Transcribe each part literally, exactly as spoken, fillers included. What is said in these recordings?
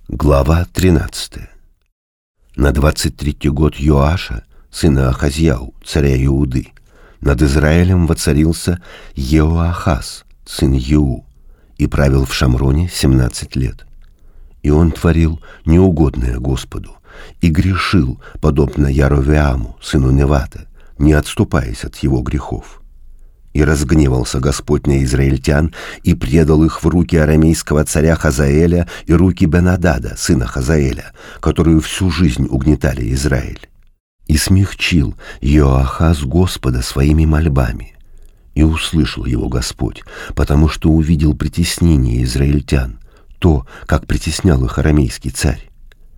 Глава тринадцатая. На двадцать третий год Йоаша, сына Ахазьяу, царя Иуды, над Израилем воцарился Еоахаз, сын Иу, и правил в Шамроне семнадцать лет. И он творил неугодное Господу, и грешил, подобно Яровеаму, сыну Невата, не отступаясь от его грехов. И разгневался Господь на израильтян, и предал их в руки арамейского царя Хазаэля и руки Бен-Адада, сына Хазаэля, которые всю жизнь угнетали Израиль. И смягчил Йоахаз Господа своими мольбами. И услышал его Господь, потому что увидел притеснение израильтян, то, как притеснял их арамейский царь.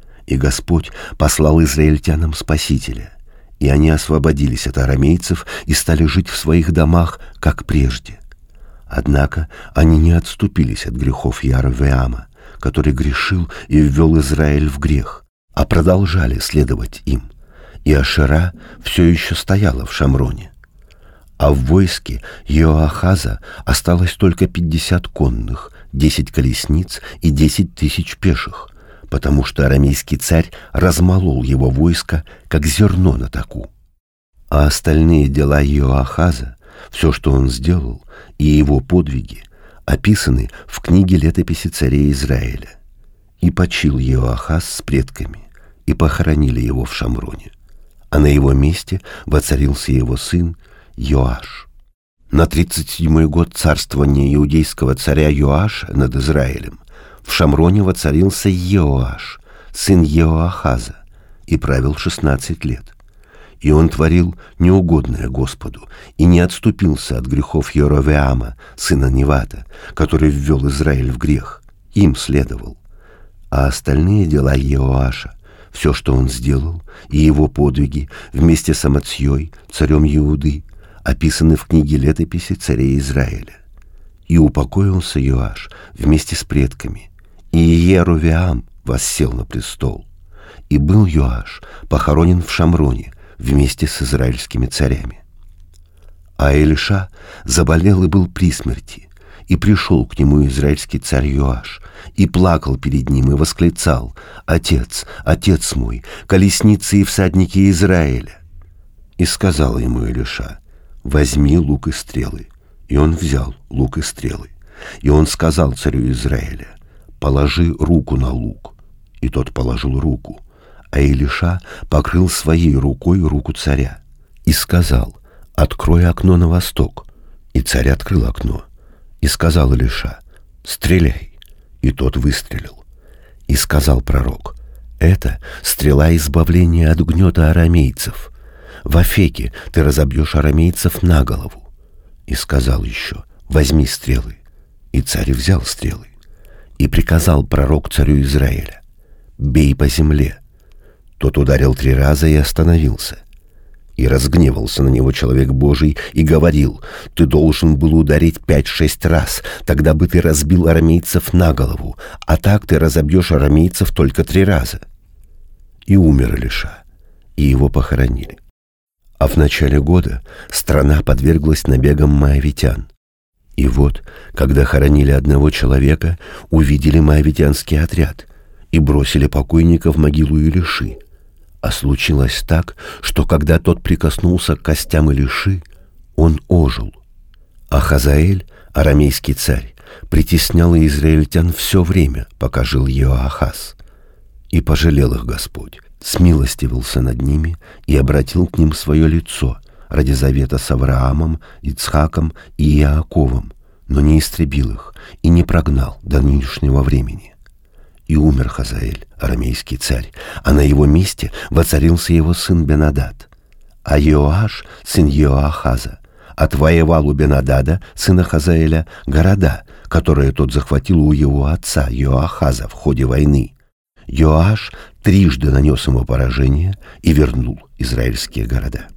И Господь послал израильтянам Спасителя, и они освободились от арамейцев и стали жить в своих домах, как прежде. Однако они не отступились от грехов Яровеама, который грешил и ввел Израиль в грех, а продолжали следовать им. И Ашера все еще стояла в Шамроне. А в войске Йоахаза осталось только пятьдесят конных, десять колесниц и десять тысяч пеших, потому что арамейский царь размолол его войско, как зерно на таку. А остальные дела Йоахаза, все, что он сделал, и его подвиги, описаны в книге летописи царей Израиля. И почил Йоахаз с предками, и похоронили его в Шамроне, а на его месте воцарился его сын Йоаш. На тридцать седьмой год царствования иудейского царя Йоаша над Израилем в Шамроне воцарился Еоаш, сын Еоахаза, и правил шестнадцать лет. И он творил неугодное Господу, и не отступился от грехов Яровеама, сына Невата, который ввел Израиль в грех, им следовал. А остальные дела Еоаша, все, что он сделал, и его подвиги вместе с Амацьей, царем Иуды, описаны в книге летописи царей Израиля. И упокоился Йоаш вместе с предками, и Яровеам воссел на престол. И был Йоаш похоронен в Шамроне вместе с израильскими царями. А Элиша заболел и был при смерти, и пришел к нему израильский царь Йоаш, и плакал перед ним, и восклицал: «Отец, отец мой, колесницы и всадники Израиля!» И сказал ему Элиша: «Возьми лук и стрелы». И он взял лук и стрелы. И он сказал царю Израиля: «Положи руку на лук». И тот положил руку. А Элиша покрыл своей рукой руку царя и сказал: «Открой окно на восток». И царь открыл окно. И сказал Элиша: «Стреляй». И тот выстрелил. И сказал пророк: «Это стрела избавления от гнета арамейцев. В Афеке ты разобьешь арамейцев на голову». И сказал еще: «Возьми стрелы». И царь взял стрелы. И приказал пророк царю Израиля: «Бей по земле». Тот ударил три раза и остановился. И разгневался на него человек Божий и говорил: «Ты должен был ударить пять-шесть раз, тогда бы ты разбил арамейцев на голову, а так ты разобьешь арамейцев только три раза». И умер Элиша, и его похоронили. А в начале года страна подверглась набегам моавитян. И вот, когда хоронили одного человека, увидели моавитянский отряд и бросили покойника в могилу Элиши. А случилось так, что когда тот прикоснулся к костям Элиши, он ожил. А Хазаэль, арамейский царь, притеснял израильтян все время, пока жил Йоахаз. И пожалел их Господь, смилостивился над ними и обратил к ним свое лицо ради завета с Авраамом, Ицхаком и Иаковом, но не истребил их и не прогнал до нынешнего времени. И умер Хазаэль, арамейский царь, а на его месте воцарился его сын Бен-Адад. А Йоаш, сын Йоахаза, отвоевал у Бен-Адада, сына Хазаэля, города, которые тот захватил у его отца Йоахаза в ходе войны. Йоаш трижды нанес ему поражение и вернул израильские города.